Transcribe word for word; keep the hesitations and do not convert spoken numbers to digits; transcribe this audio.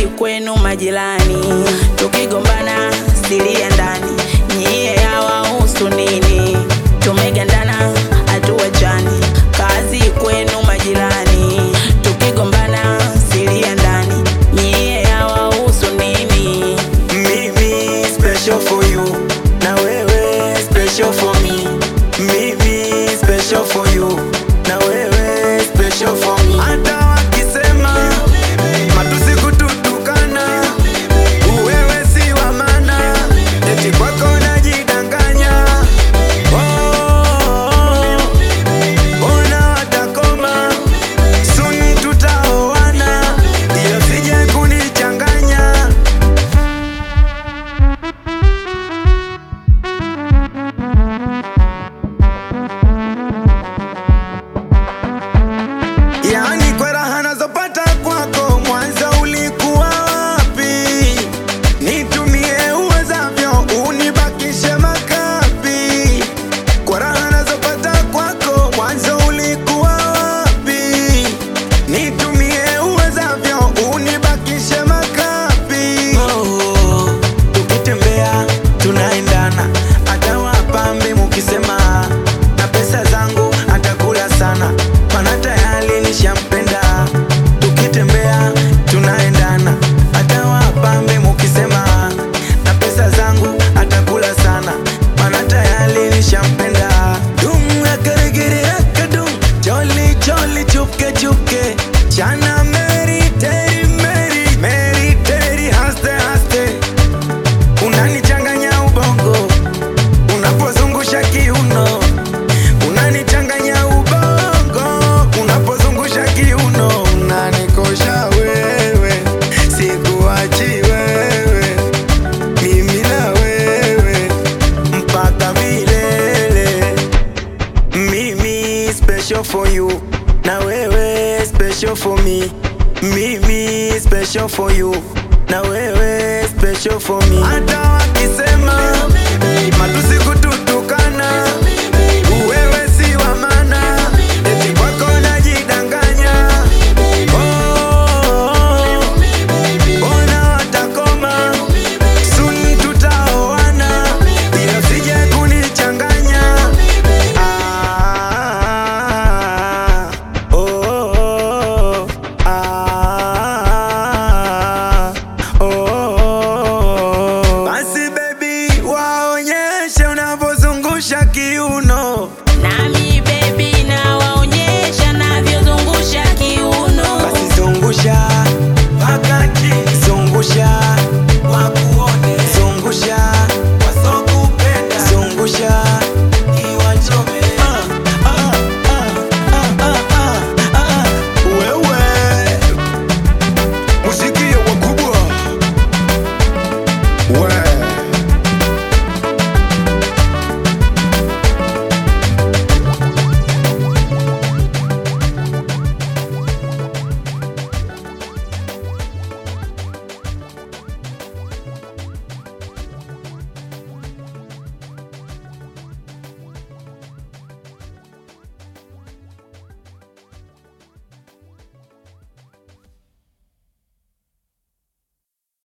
kwenu majirani, tukigombana siri ya ndani, nyie hawahusu nini? Tumegandana hatuachani, kazi kwenu majirani, tukigombana siri ya ndani, nyie hawahusu nini? Mimi special for you, na wewe special for me. Mimi special for you, na wewe special for me. Hata wakisema matusi kututukana, wewe si wa maana, eti kwako najidanganya. Oh, ona watakoma, soon tutaoana, iyo sije kunichanganya. Yani kwa raha nazopata kwako, mwanzo ulikuwa wapi? Nitumie uwezavyo, unibakishe makapi. Kwa raha nazopata kwako, mwanzo ulikuwa wapi? Nitumie uwezavyo, unibakishe makapi. Oh, tukitembea tunaendana, hata wapambe mukisema na pesa zangu atakula sana, mana tayari nishampenda. Tukitembea tunaendana, hata wapambe mukisema na pesa zangu atakula sana, mana tayari nishampenda. Dum akaregere akadum, jolly jolly chupke chupke, chana meri teri meri meri teri haste haste. Unanichanganya ubongo unapozungusha kiuno, unanichanganya ubongo unapozungusha kiuno, unanikosha wewe, sikuachi wewe, mimi na wewe mpaka milele. Mimi special for you, na wewe special for me. Mimi special for you, na wewe special for me. Hata wakisema matusi